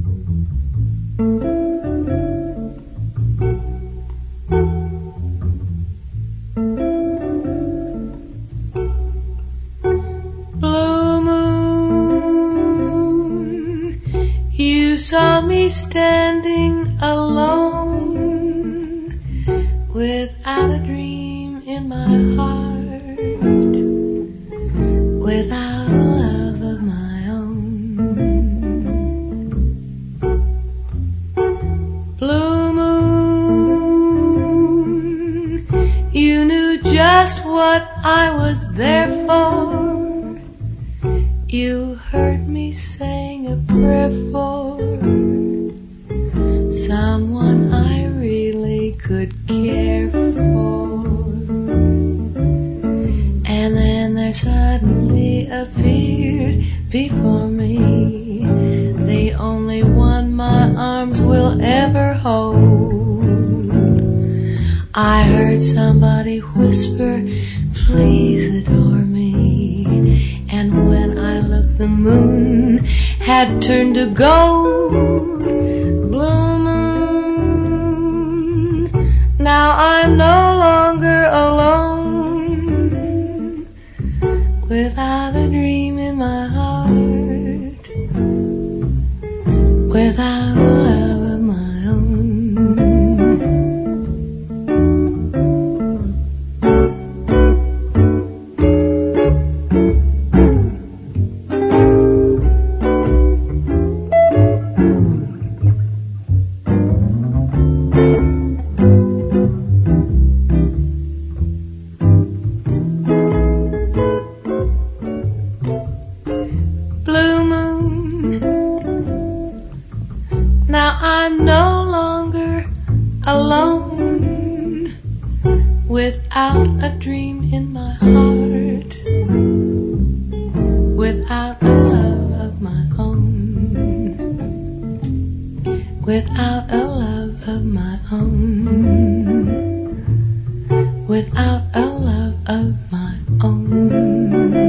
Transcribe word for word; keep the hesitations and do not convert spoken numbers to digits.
You saw me standing alone, without a dream in my heart, without a love of my own. Blue moon, you knew just what I was there for. You heard me saying a prayer for someone I really could care for. And then there suddenly appeared before me the only one my arms will ever hold. I heard somebody whisper, please adore me. And when I looked, the moon had turned to gold. Blue moon, now I'm no longer alone, without a dream in my heart, without a love of my own. Now I'm no longer alone, without a dream in my heart, without a love of my own, without a love of my own, without a love of my own.